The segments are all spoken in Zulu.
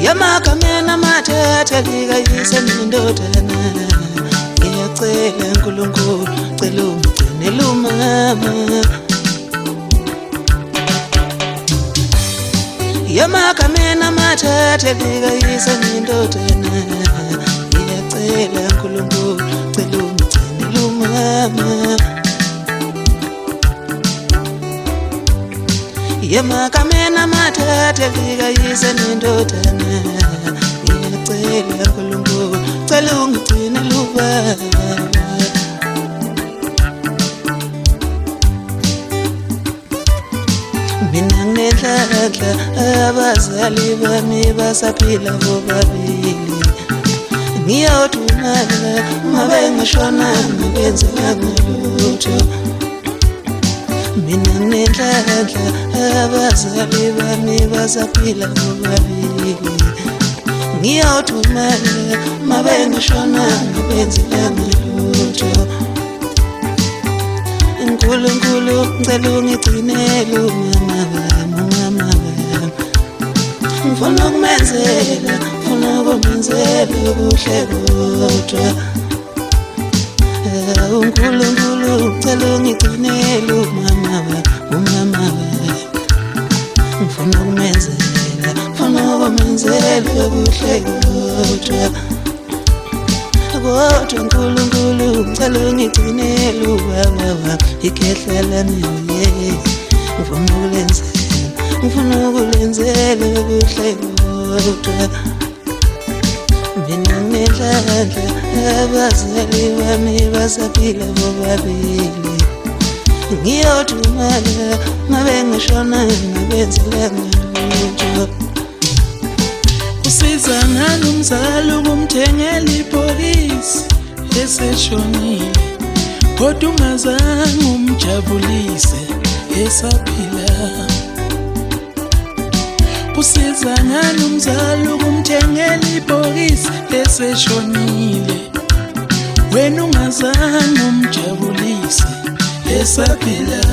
Yamakamena mathatha likayise nendodana ngiyacela uNkulunkulu cela ungigcinele umama Yamakamena mathatha likayise nendodana ngiyacela uNkulunkulu cela ungigcinele umama Yamakamena mathatha likayise nendodana ngiyacela uNkulunkulu cela ungigcinele ubaba Mina nginenhlanhla abazali bami basaphila bobabili Ngiyawudumala mabengashona benzelanga lutho Mina nginenhlanhla abazali bami basaphila bobabili Ngiyawudumala mabengashona benzelanga lutho uNkulunkulu ngicela ungigcinele umama Ngifuna ukumenzela kuhle kodwa uNkulunkulu ngicela ungigcinele umama Ngifuna ukumenzela kuhle kodwa uNkulunkulu ngicela ungigcinele ubaba ikhehla lami ngifuna ukulenzela kuhle kodwa mina nginenhlanhla abazali bami basaphila bobabili ngiyawudumala mabengashona benzelanga lutho Usiza ngani umzali ukumthengela ibhokisi eseshonile kodwa ungazange umjabulise esaphila Usiza ngani umzali ukumthengela ibhokisi eseshonile wena ungazange umjabulise esaphila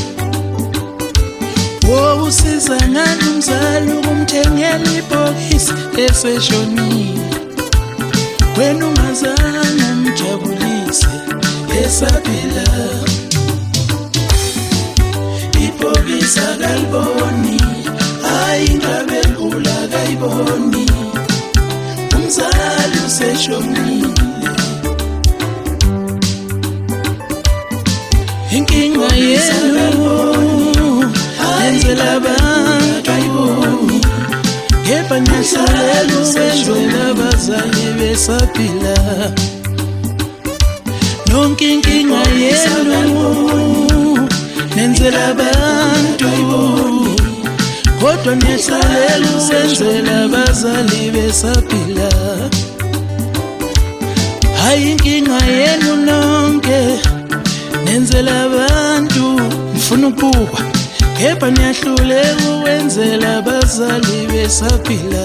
Usiza ngani umzali ukumthengela ibhokisi eseshonile wena ungazange umjabulise esaphila Ibhokisi akaliboni ayingabe enkulu akayiboni umzali useshonile Inkinga yenu yenzela abantu ayiboni Kepha niyahlulela ukwenzela abazali besaphila Nonke inkinga yenu nenzela abantu ayiboni Kodwa niyahlulela ukwenzela abazali besaphila Hayi inkinga yenu nonke nenzela abantu ngifuna ukubukwa Kepha niyahlulela ukwenzela abazali besaphila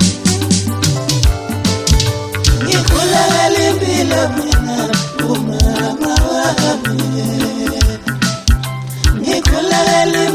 Ngikulalela impilo mina umama wami Ngikulalela